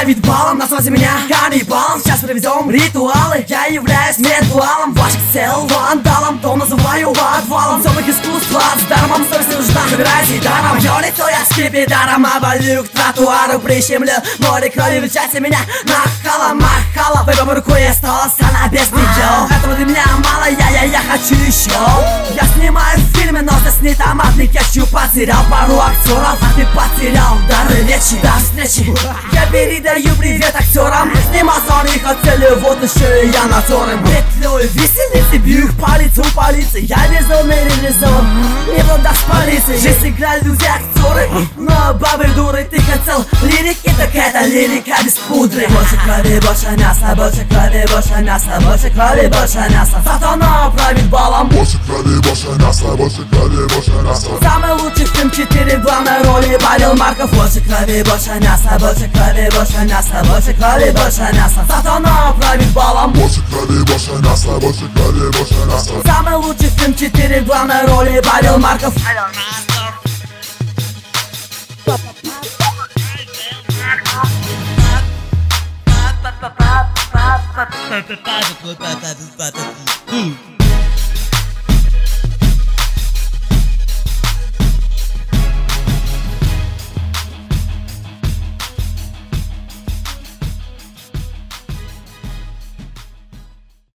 правит балом, назвайте меня каннибалом. Сейчас проведем ритуалы, я являюсь медуалом. Ваших цел вандалом, то называю отвалом. Темных искусств с даром, совесть не нужна, забирайте даром. Мое лицо я скипидаром оболью к тротуару, прищемлю море крови, величайте меня нахала, махала. Выбор рукой я стала сана без нее. Этого для меня мало, я хочу еще. Я снимаю фильмы, но здесь не томатный кетчуп. Потерял пару актеров, а ты потерял дары речи. До встречи, я передаю привет актерам. Сниматься не хотели, вот еще и я натерым. Петлей веселицы, бью их по лицу полиции. Я безумный режиссер, не продашь полиции. Жизнь играли люди актеры, но бабы дуры. Ты хотел лирики, так это лирика без пудры. Больше крови, больше мяса, больше крови, больше мяса, больше крови, больше мяса. Сатана правит балом. Больше крови, больше мяса, больше крови, больше мяса. Самый лучший фильм 4 в главной роли Павел Марков. Больше крови, больше мяса, больше крови, больше мяса, больше крови, больше мяса. Сатана правит балом. Больше крови, больше мяса, больше крови, больше мяса. Самый лучший фильм 4 в главной роли Павел Марков. Papa.